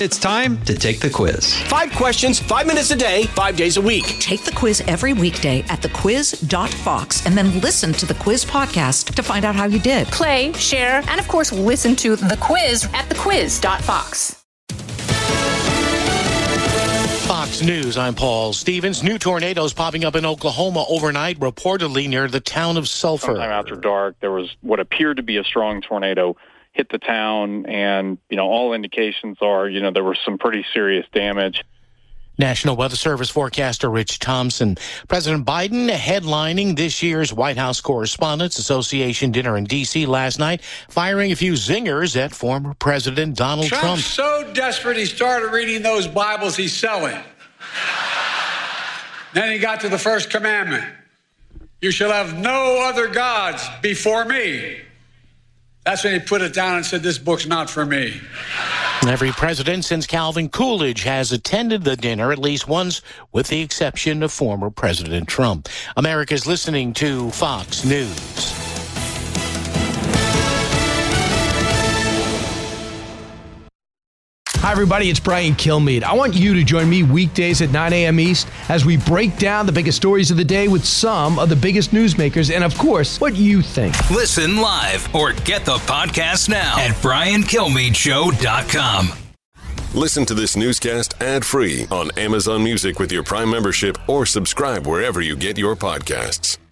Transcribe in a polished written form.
It's time to take the quiz. 5 questions, 5 minutes a day, 5 days a week. Take the quiz every weekday at thequiz.fox and then listen to the quiz podcast to find out how you did. Play, share, and of course, listen to the quiz at thequiz.fox. Fox News, I'm Paul Stevens. New tornadoes popping up in Oklahoma overnight, reportedly near the town of Sulphur. Sometime after dark, there was what appeared to be a strong tornado hit the town, and, all indications are, there was some pretty serious damage. National Weather Service forecaster Rich Thompson. President Biden headlining this year's White House Correspondents Association dinner in D.C. last night, firing a few zingers at former President Donald Trump. Trump's so desperate he started reading those Bibles he's selling. Then he got to the first commandment. You shall have no other gods before me. That's when he put it down and said, this book's not for me. Every president since Calvin Coolidge has attended the dinner at least once, with the exception of former President Trump. America's listening to Fox News. Hi, everybody. It's Brian Kilmeade. I want you to join me weekdays at 9 a.m. East as we break down the biggest stories of the day with some of the biggest newsmakers and, of course, what you think. Listen live or get the podcast now at BrianKilmeadShow.com. Listen to this newscast ad-free on Amazon Music with your Prime membership or subscribe wherever you get your podcasts.